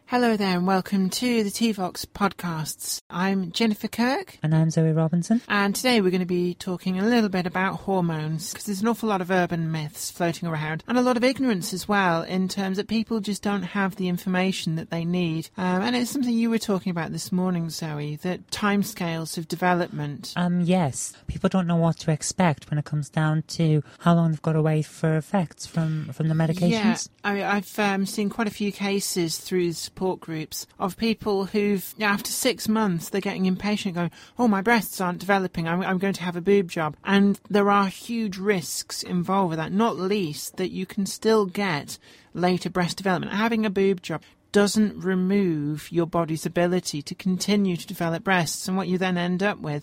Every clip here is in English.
Hello there and welcome to the TVOX podcasts. I'm Jennifer Kirk. And I'm Zoe Robinson. And today we're going to be talking a little bit about hormones, because there's an awful lot of urban myths floating around and a lot of ignorance as well, in terms that people just don't have the information that they need. And it's something you were talking about this morning, Zoe, that timescales of development. Yes. People don't know what to expect when it comes down to how long they've got to wait for effects from the medications. Yeah, I've seen quite a few cases through support groups of people who've, after 6 months, they're getting impatient, going, oh, my breasts aren't developing, I'm going to have a boob job. And there are huge risks involved with that, not least that you can still get later breast development. Having a boob job doesn't remove your body's ability to continue to develop breasts, and what you then end up with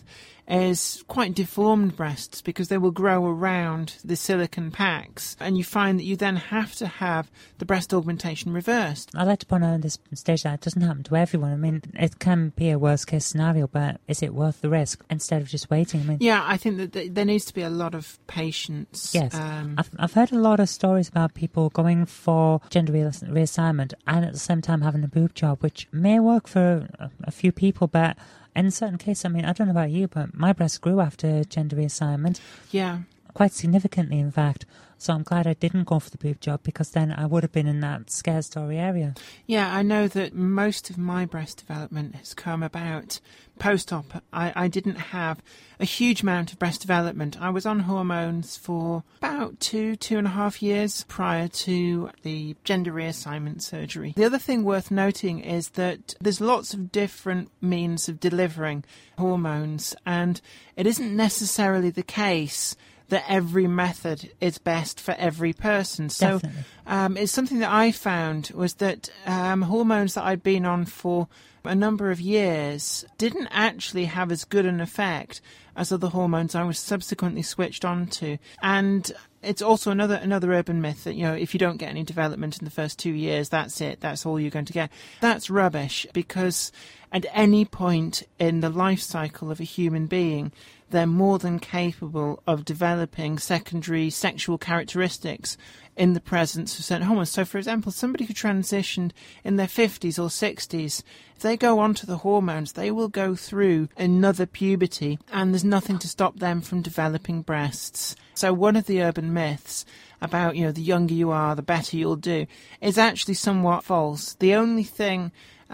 is quite deformed breasts, because they will grow around the silicone packs, and you find that you then have to have the breast augmentation reversed. I'd like to point out at this stage that it doesn't happen to everyone. I mean, it can be a worst case scenario, but is it worth the risk instead of just waiting? I mean, yeah, I think that there needs to be a lot of patience. Yes. I've heard a lot of stories about people going for gender reassignment and at the same time having a boob job, which may work for a few people, but in certain cases, I mean, I don't know about you, but my breasts grew after gender reassignment. Yeah. Quite significantly, in fact. So I'm glad I didn't go for the boob job, because then I would have been in that scare story area. Yeah, I know that most of my breast development has come about post-op. I didn't have a huge amount of breast development. I was on hormones for about 2.5 years prior to the gender reassignment surgery. The other thing worth noting is that there's lots of different means of delivering hormones, and it isn't necessarily the case that every method is best for every person. So it's something that I found was that hormones that I'd been on for a number of years didn't actually have as good an effect as other hormones I was subsequently switched on to. And it's also another urban myth that, if you don't get any development in the first 2 years, that's it, that's all you're going to get. That's rubbish, because at any point in the life cycle of a human being, they're more than capable of developing secondary sexual characteristics in the presence of certain hormones. So, for example, somebody who transitioned in their 50s or 60s, if they go onto the hormones, they will go through another puberty, and there's nothing to stop them from developing breasts. So one of the urban myths about, the younger you are, the better you'll do, is actually somewhat false. The only thing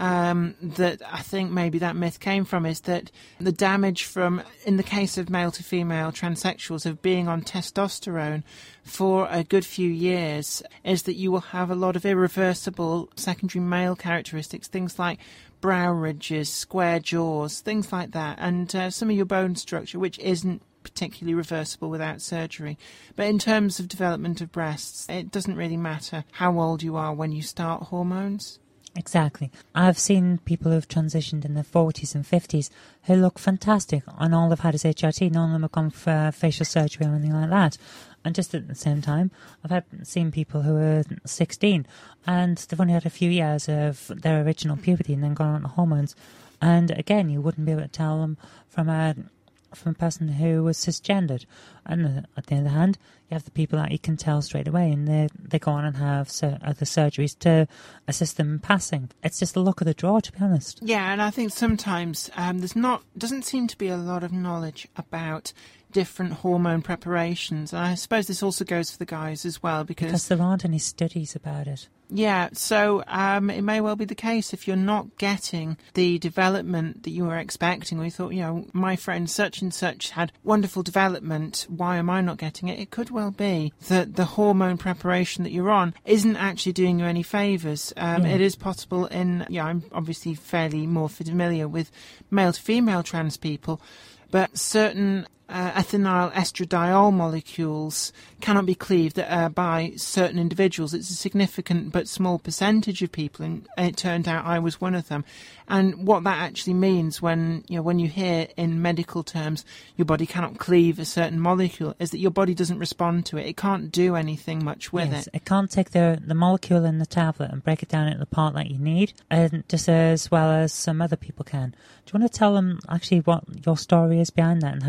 that I think maybe that myth came from is that the damage from, in the case of male to female transsexuals, of being on testosterone for a good few years, is that you will have a lot of irreversible secondary male characteristics, things like brow ridges, square jaws, things like that, and some of your bone structure, which isn't particularly reversible without surgery. But in terms of development of breasts, it doesn't really matter how old you are when you start hormones. Exactly. I've seen people who've transitioned in their 40s and 50s who look fantastic, and all they've had is HRT. None of them have gone for facial surgery or anything like that. And just at the same time, I've seen people who are 16 and they've only had a few years of their original puberty and then gone on to hormones. And again, you wouldn't be able to tell them from a person who was cisgendered. And on the other hand, you have the people that you can tell straight away, and they go on and have other surgeries to assist them in passing. It's just the luck of the draw, to be honest. Yeah, and I think sometimes doesn't seem to be a lot of knowledge about different hormone preparations. And I suppose this also goes for the guys as well, because there aren't any studies about it. Yeah, so it may well be the case if you're not getting the development that you were expecting, or you thought, my friend such and such had wonderful development, why am I not getting it? It could well be that the hormone preparation that you're on isn't actually doing you any favours. It is possible I'm obviously fairly more familiar with male to female trans people, but certain ethinyl estradiol molecules cannot be cleaved by certain individuals. It's a significant but small percentage of people, and it turned out I was one of them. And what that actually means when you hear in medical terms your body cannot cleave a certain molecule is that your body doesn't respond to it. It can't do anything much with it. It can't take the molecule in the tablet and break it down into the part that you need, and just as well as some other people can. Do you want to tell them actually what your story is behind that and how you found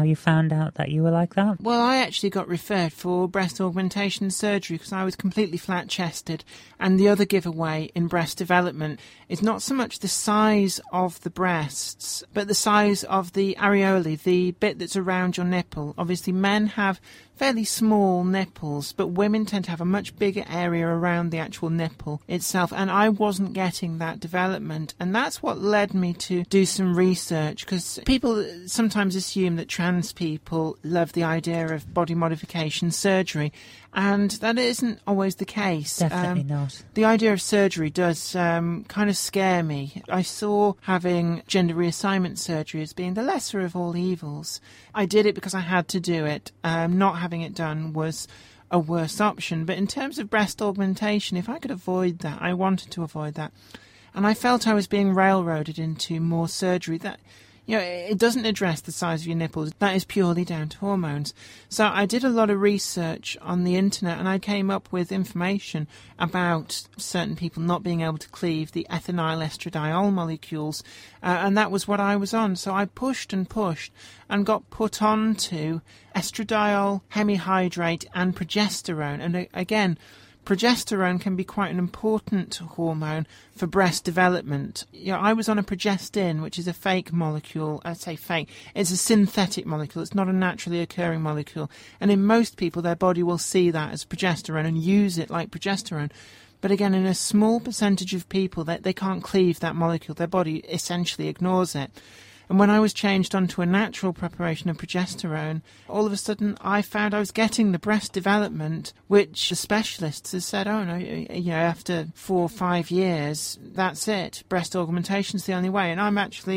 found out that you were like that? Well, I actually got referred for breast augmentation surgery because I was completely flat-chested. And the other giveaway in breast development is not so much the size of the breasts, but the size of the areolae, the bit that's around your nipple. Obviously, men have fairly small nipples, but women tend to have a much bigger area around the actual nipple itself, and I wasn't getting that development, and that's what led me to do some research, because people sometimes assume that trans people love the idea of body modification surgery, and that isn't always the case. Definitely not. The idea of surgery does kind of scare me. I saw having gender reassignment surgery as being the lesser of all evils. I did it because I had to do it. Not having it done was a worse option. But in terms of breast augmentation, if I could avoid that, I wanted to avoid that. And I felt I was being railroaded into more surgery that, you know, it doesn't address the size of your nipples. That is purely down to hormones. So I did a lot of research on the internet, and I came up with information about certain people not being able to cleave the ethinyl estradiol molecules, and that was what I was on. So I pushed and got put on to estradiol, hemihydrate, and progesterone. And again, progesterone can be quite an important hormone for breast development. You know, I was on a progestin, which is a fake molecule. I say fake. It's a synthetic molecule. It's not a naturally occurring molecule. And in most people, their body will see that as progesterone and use it like progesterone. But again, in a small percentage of people, they can't cleave that molecule. Their body essentially ignores it. And when I was changed onto a natural preparation of progesterone, all of a sudden I found I was getting the breast development, which the specialists have said, oh no, you know, after 4 or 5 years, that's it. Breast augmentation's the only way. And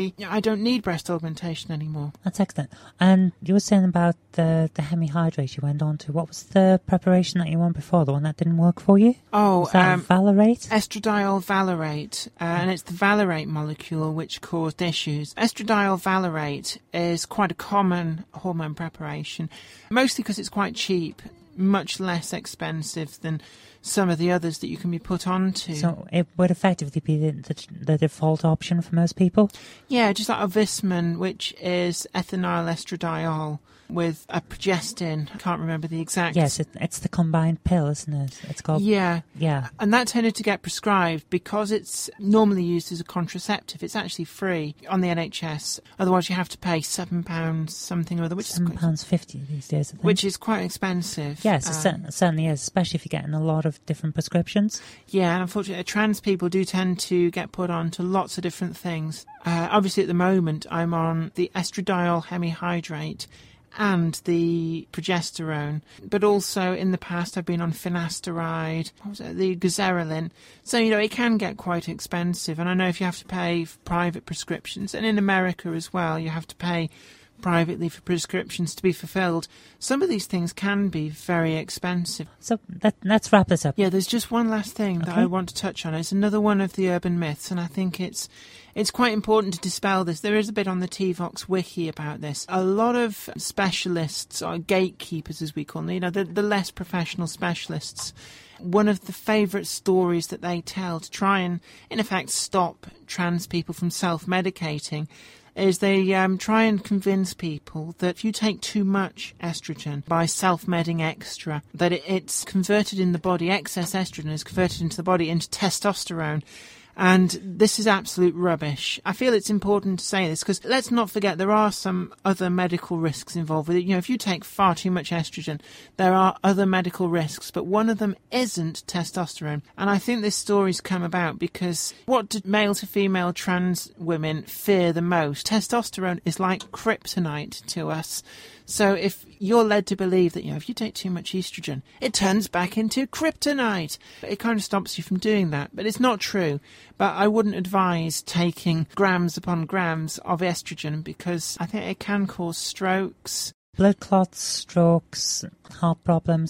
I don't need breast augmentation anymore. That's excellent. And you were saying about the hemihydrate you went on to. What was the preparation that you went before, the one that didn't work for you? Oh, was that Valerate? Estradiol valerate, and it's the valerate molecule which caused issues. Estradiol valerate is quite a common hormone preparation, mostly because it's quite cheap, much less expensive than some of the others that you can be put onto. So it would effectively be the default option for most people? Yeah, just like Ovisman, which is ethinyl estradiol with a progestin. I can't remember the exact... Yes, it's the combined pill, isn't it? It's called... Yeah. Yeah. And that tended to get prescribed because it's normally used as a contraceptive. It's actually free on the NHS. Otherwise, you have to pay £7 something or other, which £7.50 these days, I think. Which is quite expensive. Yes, it certainly is, especially if you're getting a lot of different prescriptions. Yeah, and unfortunately, trans people do tend to get put on to lots of different things. Obviously, at the moment, I'm on the estradiol hemihydrate and the progesterone, but also in the past I've been on finasteride, the gazerolin. So, you know, it can get quite expensive, and I know if you have to pay for private prescriptions, and in America as well, you have to pay privately for prescriptions to be fulfilled. Some of these things can be very expensive. So let's wrap this up. Yeah, there's just one last thing that I want to touch on. It's another one of the urban myths, and I think it's quite important to dispel this. There is a bit on the TVOX wiki about this. A lot of specialists, or gatekeepers as we call them, you know, the less professional specialists, one of the favourite stories that they tell to try and, in effect, stop trans people from self-medicating is they try and convince people that if you take too much estrogen by self-medding extra, that it's converted in the body, excess estrogen is converted into the body into testosterone. And this is absolute rubbish. I feel it's important to say this because let's not forget there are some other medical risks involved with it. You know, if you take far too much estrogen, there are other medical risks, but one of them isn't testosterone. And I think this story's come about because what do male to female trans women fear the most? Testosterone is like kryptonite to us. So if you're led to believe that, you know, if you take too much estrogen, it turns back into kryptonite. It kind of stops you from doing that, but it's not true. But I wouldn't advise taking grams upon grams of estrogen because I think it can cause strokes. Blood clots, strokes, heart problems.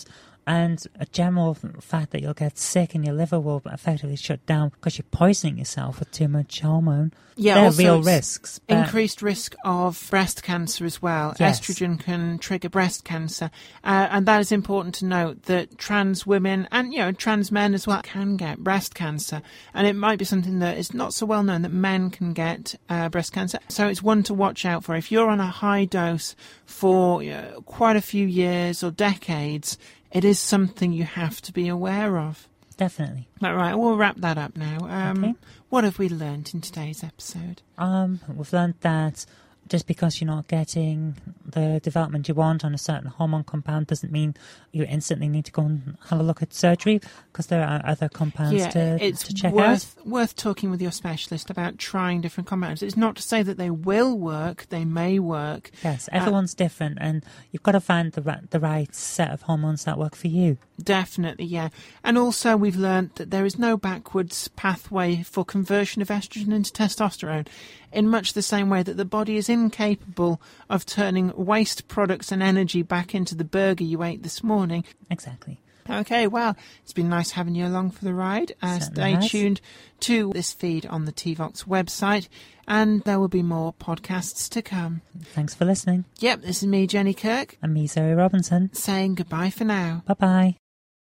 and a general fact that you'll get sick and your liver will effectively shut down because you're poisoning yourself with too much hormone. Yeah, they're also real it's risks. Increased risk of breast cancer as well. Yes. Estrogen can trigger breast cancer. And that is important to note, that trans women and, trans men as well can get breast cancer. And it might be something that is not so well known, that men can get breast cancer. So it's one to watch out for. If you're on a high dose for quite a few years or decades, it is something you have to be aware of. Definitely. All right, we'll wrap that up now. Okay. What have we learnt in today's episode? We've learned that just because you're not getting the development you want on a certain hormone compound doesn't mean you instantly need to go and have a look at surgery, because there are other compounds to check out. It's worth talking with your specialist about trying different compounds. It's not to say that they will work, they may work. Yes, everyone's different, and you've got to find the right set of hormones that work for you. Definitely, yeah. And also we've learnt that there is no backwards pathway for conversion of estrogen into testosterone, in much the same way that the body is incapable of turning waste products and energy back into the burger you ate this morning. Exactly. Okay, well, it's been nice having you along for the ride. Stay tuned to this feed on the TVOX website, and there will be more podcasts to come. Thanks for listening. Yep, this is me, Jenny Kirk. And me, Zoe Robinson. Saying goodbye for now. Bye-bye.